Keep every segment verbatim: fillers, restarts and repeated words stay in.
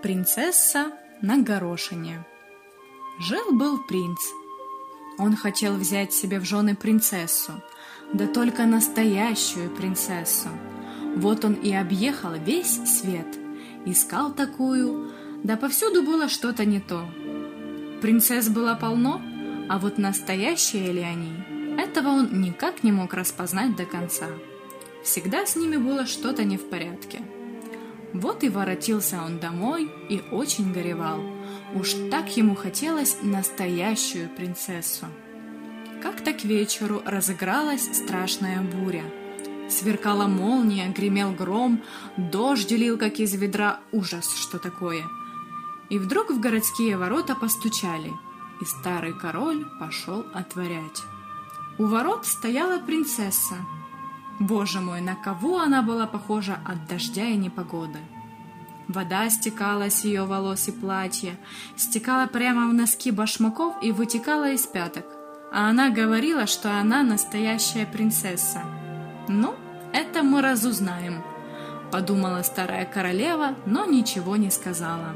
Принцесса на горошине. Жил-был принц. Он хотел взять себе в жены принцессу, да только настоящую принцессу. Вот он и объехал весь свет, искал такую, да повсюду было что-то не то. Принцесс было полно, а вот настоящие ли они, этого он никак не мог распознать до конца. Всегда с ними было что-то не в порядке. Вот и воротился он домой и очень горевал. Уж так ему хотелось настоящую принцессу. Как-то к вечеру разыгралась страшная буря. Сверкала молния, гремел гром, дождь лил, как из ведра, ужас, что такое. И вдруг в городские ворота постучали, и старый король пошел отворять. У ворот стояла принцесса. Боже мой, на кого она была похожа от дождя и непогоды! Вода стекала с ее волос и платья, стекала прямо в носки башмаков и вытекала из пяток. А она говорила, что она настоящая принцесса. «Ну, это мы разузнаем», — подумала старая королева, но ничего не сказала.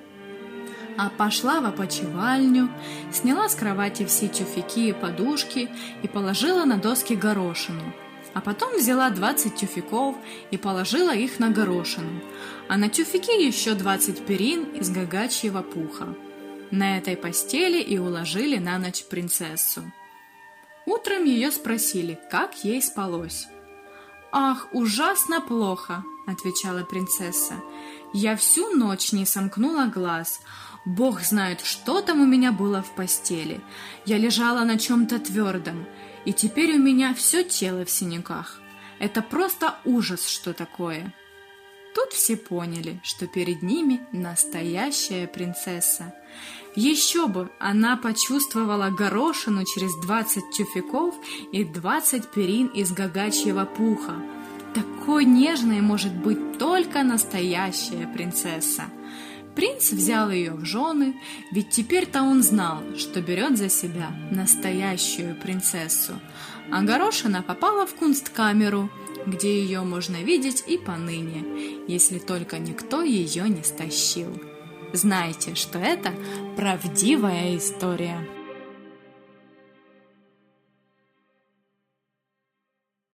А пошла в опочивальню, сняла с кровати все тюфяки и подушки и положила на доски горошину. А потом взяла двадцать тюфяков и положила их на горошину, а на тюфяки еще двадцать перин из гагачьего пуха. На этой постели и уложили на ночь принцессу. Утром ее спросили, как ей спалось. «Ах, ужасно плохо», — отвечала принцесса. «Я всю ночь не сомкнула глаз. Бог знает, что там у меня было в постели. Я лежала на чем-то твердом, и теперь у меня все тело в синяках. Это просто ужас, что такое». Тут все поняли, что перед ними настоящая принцесса. Еще бы, она почувствовала горошину через двадцать тюфяков и двадцать перин из гагачьего пуха. Такой нежной может быть только настоящая принцесса. Принц взял ее в жены, ведь теперь-то он знал, что берет за себя настоящую принцессу. А горошина попала в кунсткамеру, где ее можно видеть и поныне, если только никто ее не стащил. Знайте, что это правдивая история.